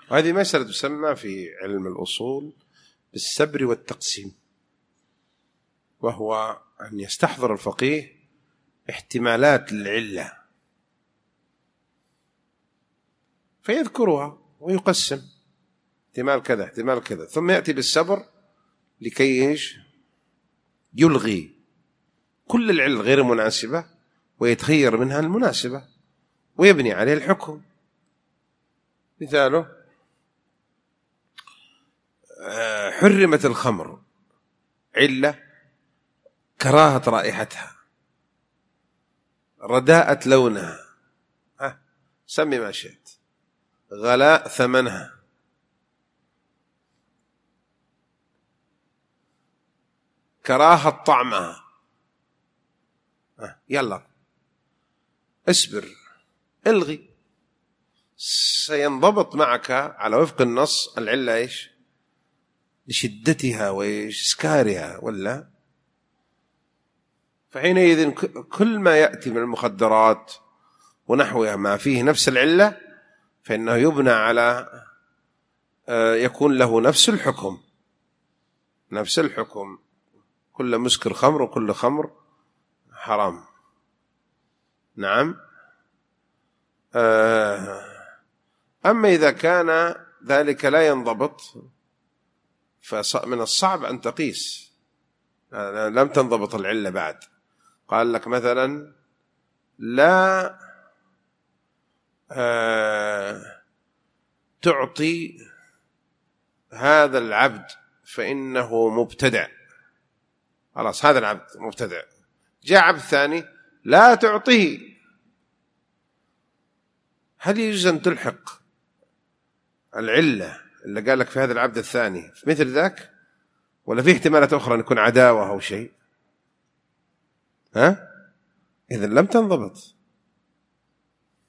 وهذه مسألة تسمى في علم الأصول بالسبر والتقسيم، وهو أن يستحضر الفقيه احتمالات العلة فيذكرها ويقسم احتمال كذا احتمال كذا، ثم يأتي بالسبر لكي يلغي كل العلل غير المناسبة ويتخير منها المناسبة ويبني عليه الحكم. مثاله حرمت الخمر، علة كراهة رائحتها، رداءة لونها، سمي ما شئت، غلاء ثمنها، كراهة طعمها. يلا اصبر الغي، سينضبط معك على وفق النص العلة ايش لشدتها وإسكارها ولا. فحينئذ كل ما يأتي من المخدرات ونحوها ما فيه نفس العلة فإنه يبنى على يكون له نفس الحكم، نفس الحكم، كل مسكر خمر وكل خمر حرام. نعم. أما إذا كان ذلك لا ينضبط فمن الصعب أن تقيس، لم تنضبط العلة بعد. قال لك مثلا لا تعطي هذا العبد فإنه مبتدع، خلاص هذا العبد مبتدع. جاء عبد ثاني لا تعطيه، هل يجوز أن تلحق العلة اللي قال لك في هذا العبد الثاني في مثل ذاك، ولا في احتمالات أخرى أن يكون عداوة أو شيء؟ إذن لم تنضبط.